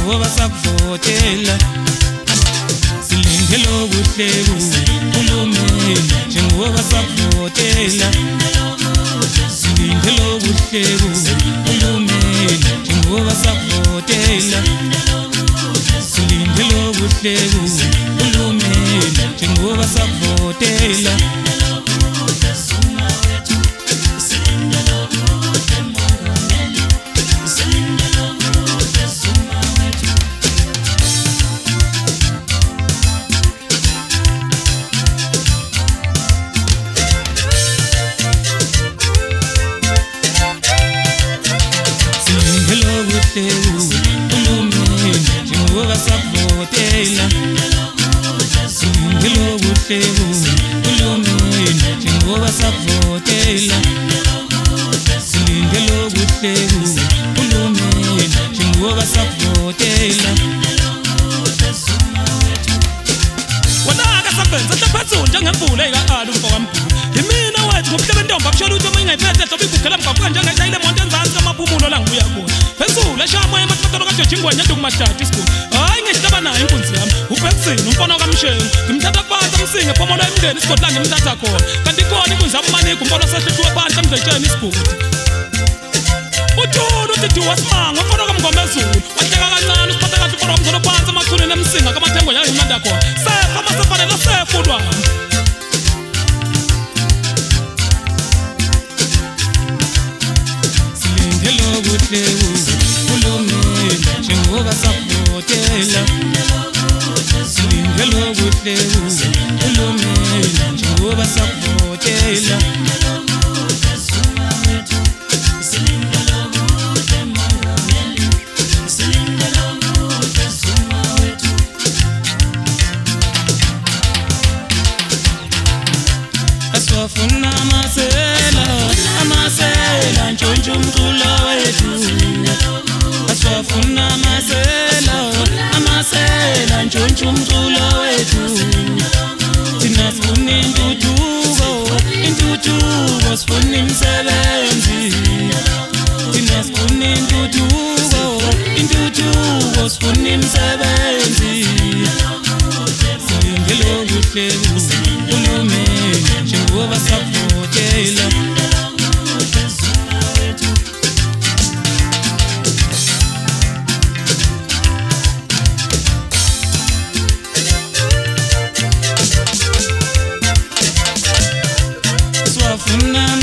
njengoba sakuvotela silindele okuhle kuhulumeni njengoba sakuvotela silindele okuhle kuhulumeni njengoba sakuvotela silindele okuhle kuhulumeni njengoba sakuvotela njengoba sakuvotela silindele okuhle kuhulumeni njengoba sakuvotela silindele okuhle kuhulumeni njengoba sakuvotela wonaka sabenza hlaphathunja ngemvula eyika-ali umfokamkhulu yimina wethu ngobuhlebe ntombi akusho lutho uma ingayiphethe hlobo igugela mgaqweni njengeshayile emonto enzansi kamaphumulo la ngibuya khona phezulu eshaya emathotolo kajojingwenya ndukumashtati isikhulu hayi ngihlaba nayo inkunzi yami ubhekisini umfana kamsheni ngimthatha kubanza msinge phomolo emndeni isigodi la ngimthatha khona kanti khona inkunzi yabumaniko umfana osehluthiwe phansi emdletsheni isigodi uthula uthi duwasimanga umfana kamngomezulu wahleka kancane usiphatha kahle umfana kamzolo phansi amachuneni emsinga kamathengo yayo imanda khona sefa masefanele sefa ulwami silindele okuhle kuhulumeni njengoba sakuvotela silindele okuhle kuhulumeni njengoba sakuvotela aswafuna amasela ntshontsho umculo wethu aswafuna amasela ntshontsho umculo wethu thina sifuna intuthuko sifuna imisebenzi thina sifuna intuthuko sifuna imisebenzi silindele okuhle kuhulumeni njengoba sakuvotela swafuna